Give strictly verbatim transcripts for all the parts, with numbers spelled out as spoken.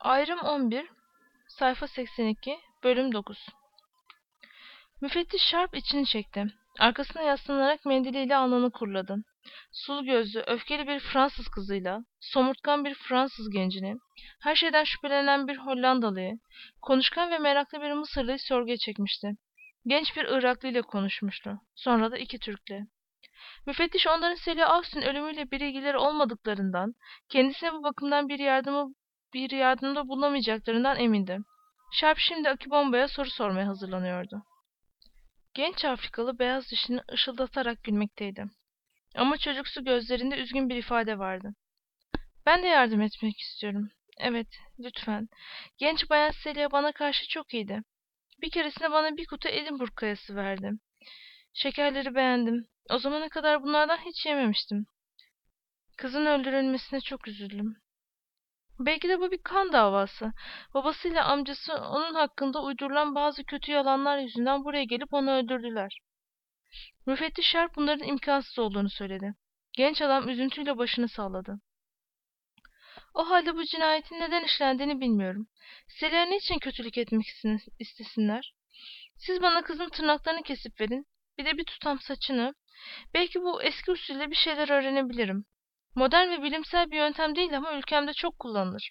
Ayrım on bir, sayfa seksen iki, bölüm dokuz. Müfettiş Sharp içini çekti. Arkasına yaslanarak mendiliyle alnını kuruladı. Sulu gözlü, öfkeli bir Fransız kızıyla, somurtkan bir Fransız gencini, her şeyden şüphelenen bir Hollandalıyı, konuşkan ve meraklı bir Mısırlıyı sorguya çekmişti. Genç bir Iraklı ile konuşmuştu. Sonra da iki Türk'le. Müfettiş onların Celia Austin ölümüyle bir ilgileri olmadıklarından, kendisine bu bakımdan bir yardımı bir yardımda bulunamayacaklarından emindi. Sharp şimdi Akibomba'ya soru sormaya hazırlanıyordu. Genç Afrikalı beyaz dişini ışıldatarak gülmekteydi. Ama çocuksu gözlerinde üzgün bir ifade vardı. Ben de yardım etmek istiyorum. Evet, lütfen. Genç bayan Celia bana karşı çok iyiydi. Bir keresinde bana bir kutu Edinburgh kayası verdi. Şekerleri beğendim. O zamana kadar bunlardan hiç yememiştim. Kızın öldürülmesine çok üzüldüm. Belki de bu bir kan davası. Babasıyla amcası onun hakkında uydurulan bazı kötü yalanlar yüzünden buraya gelip onu öldürdüler. Müfettiş Sharp bunların imkansız olduğunu söyledi. Genç adam üzüntüyle başını salladı. O halde bu cinayetin neden işlendiğini bilmiyorum. Selia niçin kötülük etmek istesinler? Siz bana kızın tırnaklarını kesip verin. Bir de bir tutam saçını. Belki bu eski usulle bir şeyler öğrenebilirim. Modern ve bilimsel bir yöntem değil ama ülkemde çok kullanılır.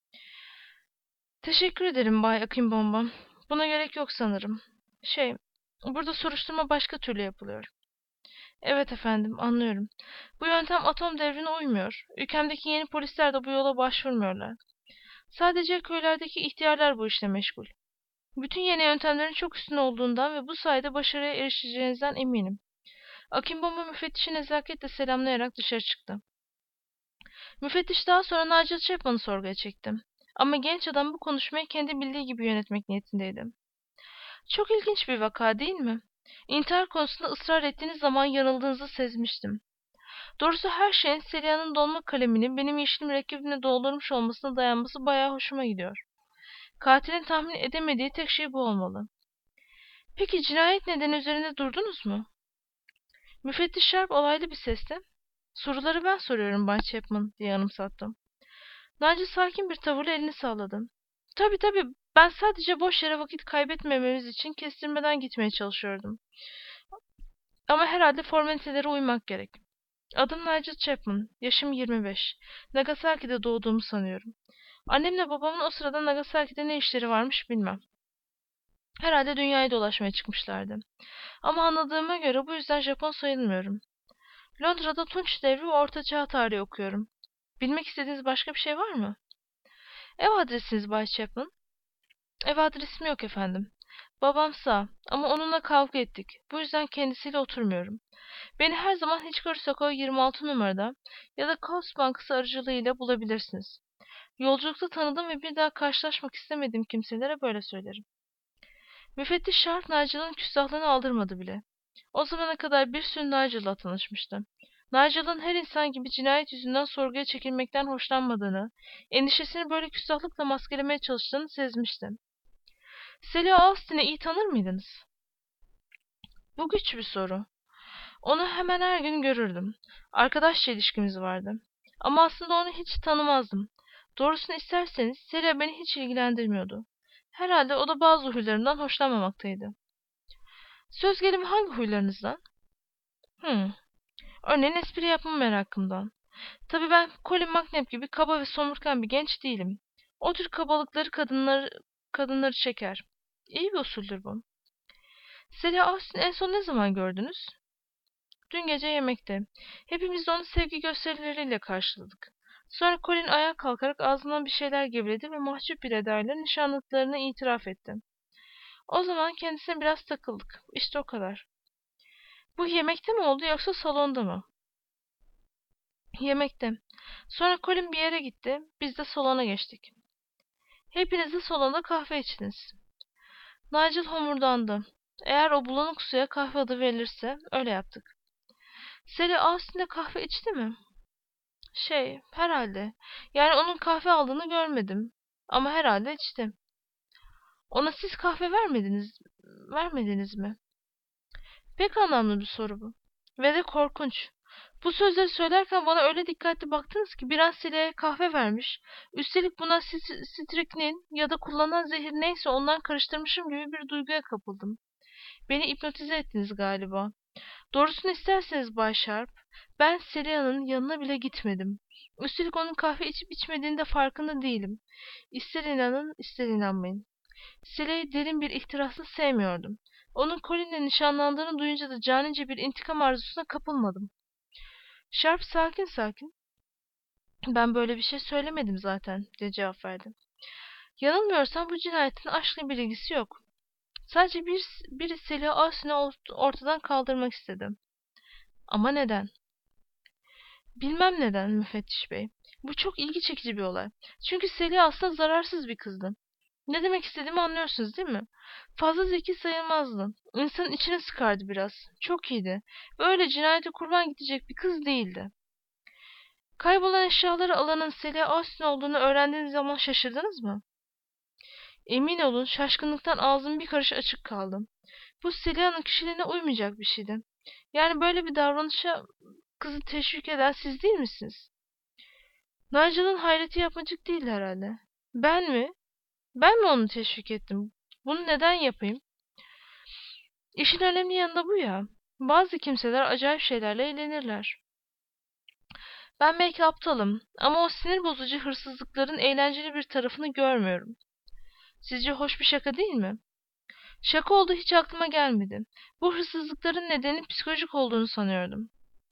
Teşekkür ederim Bay Akimbombam. Buna gerek yok sanırım. Şey, burada soruşturma başka türlü yapılıyor. Evet efendim, anlıyorum. Bu yöntem atom devrine uymuyor. Ülkemdeki yeni polisler de bu yola başvurmuyorlar. Sadece köylerdeki ihtiyarlar bu işle meşgul. Bütün yeni yöntemlerin çok üstün olduğundan ve bu sayede başarıya erişeceğinizden eminim. Akimbomba müfettişi nezaketle selamlayarak dışarı çıktı. Müfettiş daha sonra Nigel Chapman'ı sorguya çekti. Ama genç adam bu konuşmayı kendi bildiği gibi yönetmek niyetindeydi. Çok ilginç bir vaka değil mi? İntihar konusunda ısrar ettiğiniz zaman yanıldığınızı sezmiştim. Doğrusu her şeyin Celia'nın dolma kalemini benim yeşil mürekkebimle doldurmuş olmasına dayanması bayağı hoşuma gidiyor. Katilin tahmin edemediği tek şey bu olmalı. Peki cinayet nedeni üzerinde durdunuz mu? Müfettiş Sharp olaylı bir sesle, "Soruları ben soruyorum Bay Chapman," diye anımsattım. Nigel sakin bir tavırla elini salladı. Tabii tabii, ben sadece boş yere vakit kaybetmememiz için kestirmeden gitmeye çalışıyordum. Ama herhalde formalitelere uymak gerek. Adım Nigel Chapman, yaşım yirmi beş. Nagasaki'de doğduğumu sanıyorum. Annemle babamın o sırada Nagasaki'de ne işleri varmış bilmem. Herhalde dünyayı dolaşmaya çıkmışlardı. Ama anladığıma göre bu yüzden Japon sayılmıyorum. Londra'da Tunç Devri ve Orta Çağ tarihi okuyorum. Bilmek istediğiniz başka bir şey var mı? Ev adresiniz Bay Chapman? Ev adresim yok efendim. Babam sağ ama onunla kavga ettik. Bu yüzden kendisiyle oturmuyorum. Beni her zaman Hitchcock Sokağı yirmi altı numarada ya da Coast Bankası aracılığıyla bulabilirsiniz. Yolculukta tanıdığım ve bir daha karşılaşmak istemediğim kimselere böyle söylerim. Müfettiş Sharp Nigel'ın küstahlığını aldırmadı bile. O zamana kadar bir sürü Nigel'la tanışmıştı. Nigel'ın her insan gibi cinayet yüzünden sorguya çekilmekten hoşlanmadığını, endişesini böyle küstahlıkla maskelemeye çalıştığını sezmişti. Celia Austin'i iyi tanır mıydınız? Bu güç bir soru. Onu hemen her gün görürdüm. Arkadaşça ilişkimiz vardı. Ama aslında onu hiç tanımazdım. Doğrusunu isterseniz Celia beni hiç ilgilendirmiyordu. Herhalde o da bazı huylarımdan hoşlanmamaktaydı. Söz gelimi hangi huylarınızdan? Hmm. Örneğin espri yapma merakımdan. Tabii ben Colin McNabb gibi kaba ve somurtkan bir genç değilim. O tür kabalıkları kadınları, kadınları çeker. İyi bir usuldür bu. Celia Austin en son ne zaman gördünüz? Dün gece yemekte. Hepimiz de onu sevgi gösterileriyle karşıladık. Sonra Colin ayağa kalkarak ağzından bir şeyler geveledi ve mahcup bir edayla nişanlıklarını itiraf etti. O zaman kendisine biraz takıldık. İşte o kadar. Bu yemekte mi oldu yoksa salonda mı? Yemekte. Sonra Colin bir yere gitti. Biz de salona geçtik. Hepiniz de salonda kahve içtiniz. Nigel homurdandı. Eğer o bulanık suya kahve adı verilirse öyle yaptık. Sally Austin'de kahve içti mi? Şey, herhalde. Yani onun kahve aldığını görmedim. Ama herhalde içti. Ona siz kahve vermediniz, vermediniz mi? Pek anlamlı bir soru bu. Ve de korkunç. Bu sözleri söylerken bana öyle dikkatli baktınız ki bir an Sela'ya kahve vermiş, üstelik buna sit- striknin ya da kullanılan zehir neyse ondan karıştırmışım gibi bir duyguya kapıldım. Beni hipnotize ettiniz galiba. Doğrusunu isterseniz Bay Sharp, ben Selia'nın yanına bile gitmedim. Üstelik onun kahve içip içmediğinin de farkında değilim. İster inanın, ister inanmayın. Selia'yı derin bir ihtirasla sevmiyordum. Onun Colin'le nişanlandığını duyunca da canice bir intikam arzusuna kapılmadım. Sharp sakin sakin, ben böyle bir şey söylemedim zaten, diye cevap verdi. Yanılmıyorsam bu cinayetin aşkla bir ilgisi yok. Sadece bir, biri Selia Austin'i ortadan kaldırmak istedim. Ama neden? Bilmem neden müfettiş bey. Bu çok ilgi çekici bir olay. Çünkü Celia aslında zararsız bir kızdı. Ne demek istediğimi anlıyorsunuz değil mi? Fazla zeki sayılmazdı. İnsanın içine sıkardı biraz. Çok iyiydi. Böyle cinayete kurban gidecek bir kız değildi. Kaybolan eşyaları alanın Celia Austin olduğunu öğrendiğiniz zaman şaşırdınız mı? Emin olun şaşkınlıktan ağzım bir karış açık kaldı. Bu Celia'nın kişiliğine uymayacak bir şeydi. Yani böyle bir davranışa kızı teşvik eden siz değil misiniz? Nigel'ın hayreti yapmacık değil herhalde. Ben mi? Ben mi onu teşvik ettim? Bunu neden yapayım? İşin önemli yanı da bu ya. Bazı kimseler acayip şeylerle eğlenirler. Ben belki aptalım ama o sinir bozucu hırsızlıkların eğlenceli bir tarafını görmüyorum. Sizce hoş bir şaka değil mi? Şaka olduğu hiç aklıma gelmedi. Bu hırsızlıkların nedeni psikolojik olduğunu sanıyordum.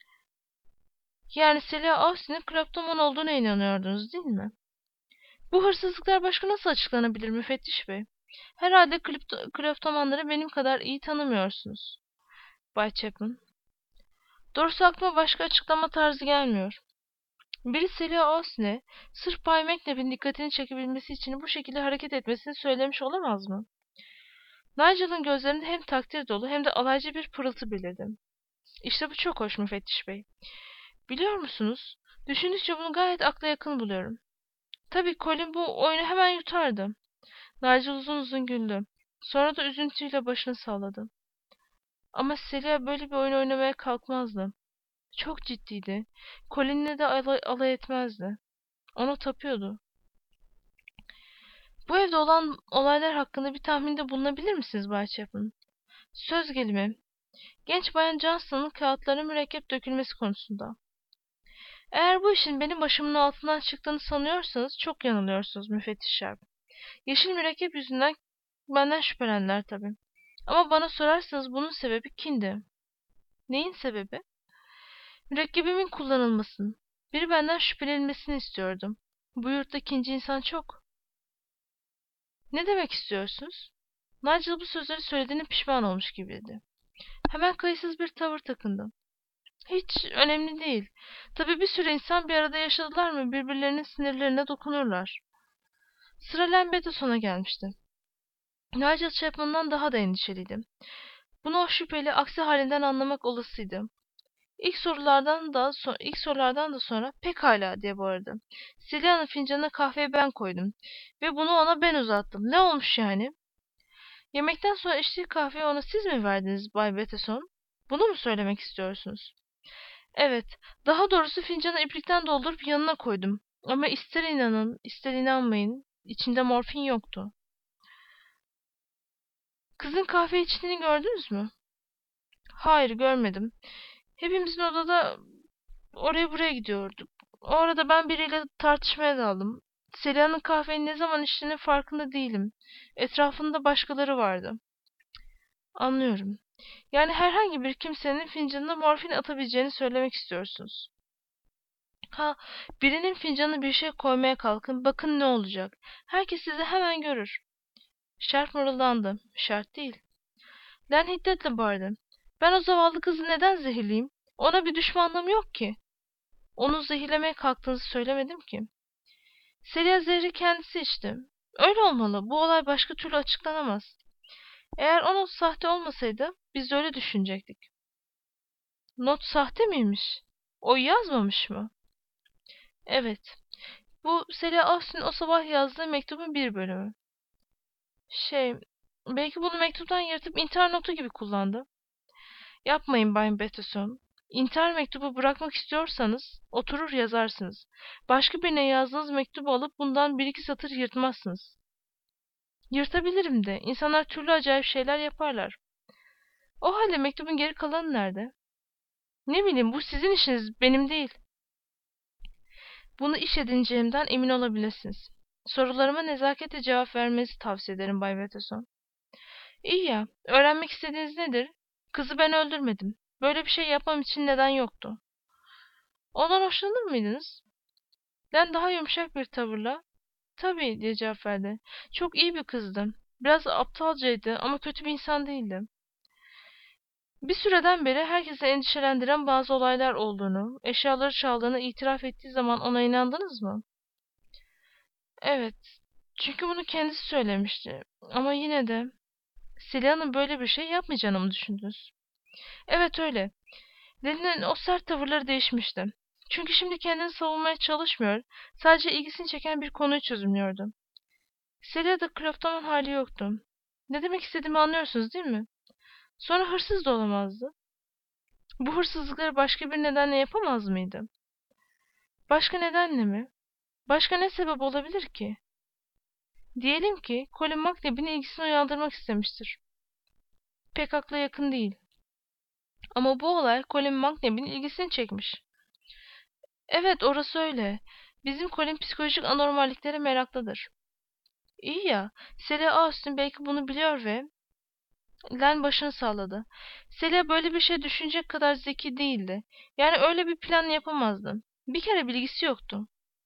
Yani Celia Austin'in kleptoman olduğuna inanıyordunuz değil mi? Bu hırsızlıklar başka nasıl açıklanabilir müfettiş bey? Herhalde kripto, kleptomanları benim kadar iyi tanımıyorsunuz. Bay Chapman. Doğrusu aklıma başka açıklama tarzı gelmiyor. Biri Celia Austin'e sırf Bay McNabb'in dikkatini çekebilmesi için bu şekilde hareket etmesini söylemiş olamaz mı? Nigel'ın gözlerinde hem takdir dolu hem de alaycı bir pırıltı belirdi. İşte bu çok hoş müfettiş bey. Biliyor musunuz? Düşündükçe bunu gayet akla yakın buluyorum. Tabii Colin bu oyunu hemen yutardı. Nigel uzun uzun güldü. Sonra da üzüntüyle başını salladı. Ama Celia böyle bir oyun oynamaya kalkmazdı. Çok ciddiydi. Colin'le de alay, alay etmezdi. Ona tapıyordu. Bu evde olan olaylar hakkında bir tahminde bulunabilir misiniz Bay Chapman? Söz gelimi. Genç bayan Johnson'ın kağıtlara mürekkep dökülmesi konusunda. Eğer bu işin benim başımın altından çıktığını sanıyorsanız çok yanılıyorsunuz müfettiş Sharp. Yeşil mürekkep yüzünden benden şüphelendiler tabii. Ama bana sorarsanız bunun sebebi kindi. Neyin sebebi? Mürekkebimin kullanılmasının. Biri benden şüphelenilmesini istiyordum. Bu yurtta ikinci insan çok. Ne demek istiyorsunuz? Nigel bu sözleri söylediğine pişman olmuş gibiydi. Hemen kayıtsız bir tavır takındı. Hiç önemli değil. Tabii bir sürü insan bir arada yaşadılar mı birbirlerinin sinirlerine dokunurlar. Sıra Lambetison'a gelmişti. Nigel Chapman'dan daha da endişeliydi. Bunu o şüpheli aksi halinden anlamak olasıydı. İlk sorulardan da so ilk sorulardan da sonra pekala diye bağırdı. Celia'nın fincanına kahveyi ben koydum ve bunu ona ben uzattım. Ne olmuş yani? Yemekten sonra içtiği kahveyi ona siz mi verdiniz Bay Bateson? Bunu mu söylemek istiyorsunuz? Evet, daha doğrusu fincanı iplikten doldurup yanına koydum. Ama ister inanın, ister inanmayın, içinde morfin yoktu. Kızın kahve içtiğini gördünüz mü? Hayır, görmedim. Hepimizin odada oraya buraya gidiyorduk. O arada ben biriyle tartışmaya daldım. Selia'nın kahveyi ne zaman içtiğinin farkında değilim. Etrafında başkaları vardı. Anlıyorum. Yani herhangi bir kimsenin fincanına morfin atabileceğini söylemek istiyorsunuz. Ha, birinin fincanına bir şey koymaya kalkın, bakın ne olacak. Herkes sizi hemen görür. Şerp mırıldandı. Şart değil. Len hiddetle bağırdı. Ben o zavallı kızı neden zehirleyeyim? Ona bir düşmanlığım yok ki. Onu zehirlemeye kalktığınızı söylemedim ki. Celia zehri kendisi içti. Öyle olmalı. Bu olay başka türlü açıklanamaz. Eğer o not sahte olmasaydı biz de öyle düşünecektik. Not sahte miymiş? O yazmamış mı? Evet. Bu Celia Austin'in o sabah yazdığı mektubun bir bölümü. Şey, belki bunu mektuptan yırtıp intihar notu gibi kullandı. Yapmayın Bay Bateson. İntihar mektubu bırakmak istiyorsanız oturur yazarsınız. Başka birine yazdığınız mektubu alıp bundan bir iki satır yırtmazsınız. Yırtabilirim de. İnsanlar türlü acayip şeyler yaparlar. O halde mektubun geri kalanı nerede? Ne bileyim, bu sizin işiniz, benim değil. Bunu iş edineceğimden emin olabilirsiniz. Sorularıma nezaketle cevap vermenizi tavsiye ederim Bay Watterson. İyi ya, öğrenmek istediğiniz nedir? Kızı ben öldürmedim. Böyle bir şey yapmam için neden yoktu. Ondan hoşlanır mıydınız? Ben daha yumuşak bir tavırla, tabii diye cevap verdi. Çok iyi bir kızdı. Biraz aptalcaydı ama kötü bir insan değildi. Bir süreden beri herkesi endişelendiren bazı olaylar olduğunu, eşyaları çaldığını itiraf ettiği zaman ona inandınız mı? Evet, çünkü bunu kendisi söylemişti. Ama yine de Selia'nın böyle bir şey yapmayacağını mı düşündünüz? Evet öyle. Lenin'in o sert tavırları değişmişti. Çünkü şimdi kendini savunmaya çalışmıyor, sadece ilgisini çeken bir konuyu çözümlüyordu. Selia'da kleptoman hali yoktu. Ne demek istediğimi anlıyorsunuz değil mi? Sonra hırsız da olamazdı. Bu hırsızlıkları başka bir nedenle yapamaz mıydı? Başka nedenle mi? Başka ne sebep olabilir ki? Diyelim ki Colin McNabb'in ilgisini uyandırmak istemiştir. Pek akla yakın değil. Ama bu olay Colin McNabb'in ilgisini çekmiş. Evet, orası öyle. Bizim Colin psikolojik anormalliklere meraklıdır. İyi ya, Celia Austin belki bunu biliyor ve... Len başını salladı. Celia böyle bir şey düşünecek kadar zeki değildi. Yani öyle bir plan yapamazdı. Bir kere bilgisi yoktu.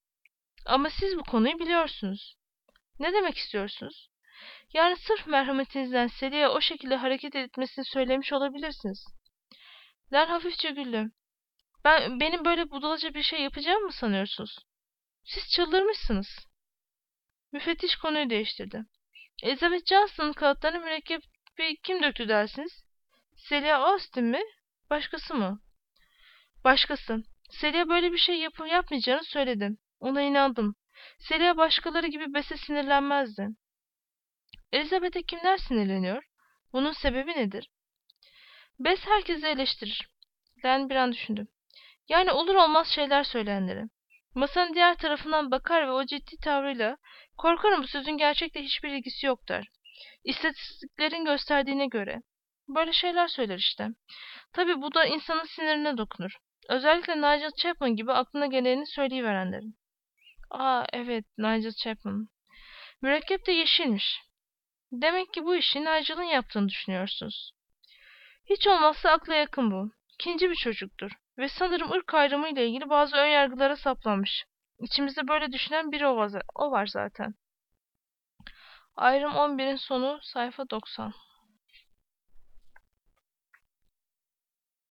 Ama siz bu konuyu biliyorsunuz. Ne demek istiyorsunuz? Yani sırf merhametinizden Celia'ya o şekilde hareket etmesini söylemiş olabilirsiniz. Len hafifçe güldü. Ben, benim böyle budalaca bir şey yapacağımı mı sanıyorsunuz? Siz çıldırmışsınız. Müfettiş konuyu değiştirdi. Elizabeth Johnson'ın kağıtlarını mürekkebi kim döktü dersiniz? Celia Austin mi? Başkası mı? Başkası. Celia böyle bir şey yap yapmayacağını söyledim. Ona inandım. Celia başkaları gibi Bess'e sinirlenmezdi. Elizabeth'e kimler sinirleniyor? Bunun sebebi nedir? Bess herkesi eleştirir. Len bir an düşündü. Yani olur olmaz şeyler söyleyenleri. Masanın diğer tarafından bakar ve o ciddi tavrıyla korkarım bu sözün gerçekle hiçbir ilgisi yok der. İstatistiklerin gösterdiğine göre. Böyle şeyler söyler işte. Tabii bu da insanın sinirine dokunur. Özellikle Nigel Chapman gibi aklına geleni söyleyiverenlerin. Aa evet, Nigel Chapman. Mürekkep de yeşilmiş. Demek ki bu işi Nigel'ın yaptığını düşünüyorsunuz. Hiç olmazsa akla yakın bu. İkinci bir çocuktur. Ve sanırım ırk ayrımı ile ilgili bazı önyargılara saplanmış. İçimizde böyle düşünen biri o var, o var zaten. Ayrım on birin sonu, sayfa doksan.